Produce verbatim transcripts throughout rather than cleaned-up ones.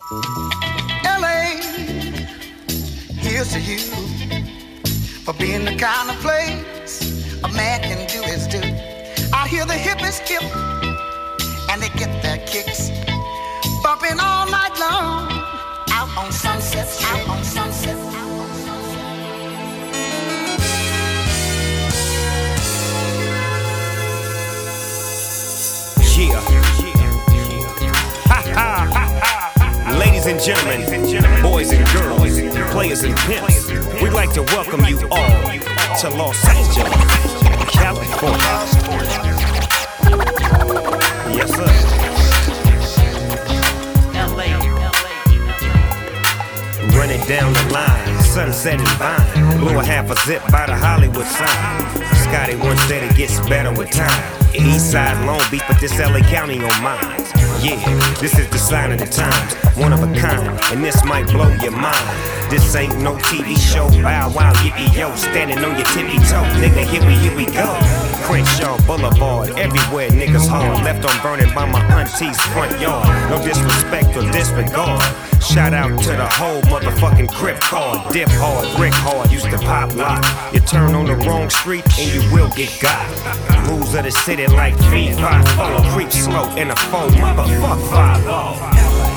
L A, here's to you for being the kind of place a man can do his due. I hear the hippies hip and they get their kicks bumping all night long out on Sunset, out on Sunset, out on Sunset. Yeah, ha ha ha ha. Ladies and gentlemen, boys and girls, players and pimps, we'd like to welcome you all to Los Angeles, California. Yes, sir. Running down the line, sunset and vine. Blew a half a zip by the Hollywood sign. Scotty once said it gets better with time. East side Long Beach, but this L A County on mine. Yeah, this is the sign of the times, one of a kind, and this might blow your mind. This ain't no T V show, bow wow, yippee yo, standing on your tippy toe, nigga, here we, here we go. Crenshaw Boulevard, everywhere niggas hard, left on burning by my auntie's front yard. No disrespect or disregard. Shout out to the whole motherfucking crib card. Dip hard, brick hard, used to pop lock. You turn on the wrong street and you will get got. Rules of the city like three five four. Creep slow in a four, motherfuck five oh.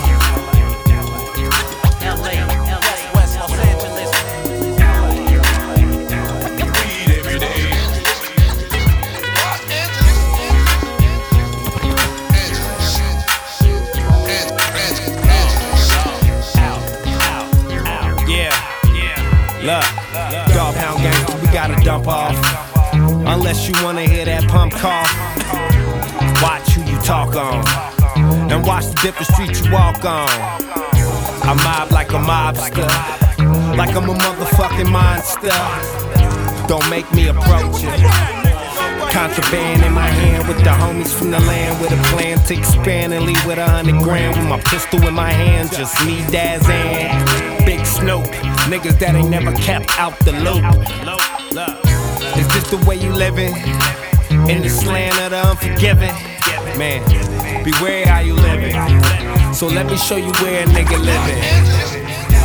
Look, Dog Pound Gangsta, we gotta dump off. Unless you wanna hear that pump cough. Watch who you talk on, and watch the different streets you walk on. I mob like a mobster, like I'm a motherfucking monster. Don't make me approach it. Contraband in my hand with the homies from the land with a plan to expand and leave with a hundred grand with my pistol in my hand. Just me, Daz, and Big Snoop. Niggas that ain't never kept out the loop. Is this the way you living? In this land of the unforgiving? Man, beware how you living. So let me show you where a nigga living.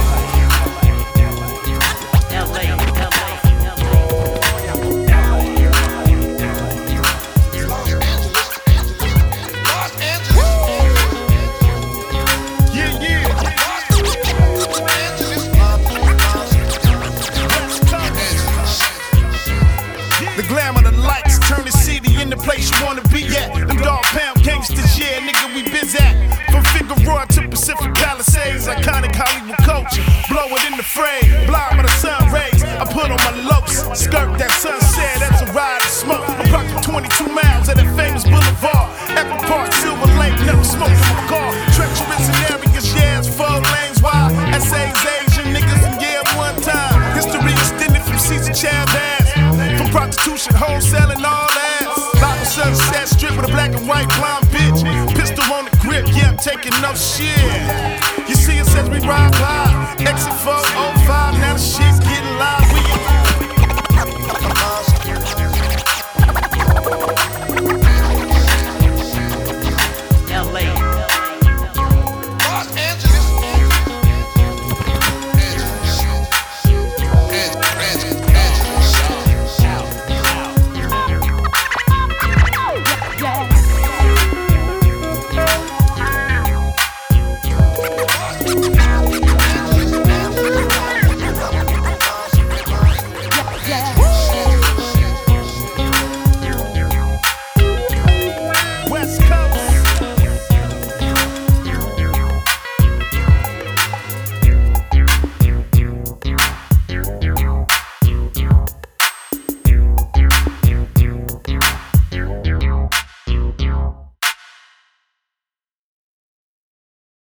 The glamour, the lights, turn the city in the place you wanna be at. Them Dog Pound Gangsters, yeah, nigga, we biz at. From Figueroa to Pacific Palisades, iconic Hollywood culture. Blow it in the frame, blind by the sun rays. I put on my locs, skirt that sunset, that's a ride of smoke. I'm rocking twenty-two miles at that famous boulevard. Echo Park, Silver Lake, never smoked in my car. Treacherous in areas, yeah, it's four lanes wide. S A's Asian niggas, and yeah, one time. History extended from Caesar Chavez. Prostitution, wholesaling, all ass. Live on Sunset Strip with a black and white blonde bitch. Pistol on the grip, yeah, I'm taking no shit. You see us as we ride by. Exit four oh five, now the shit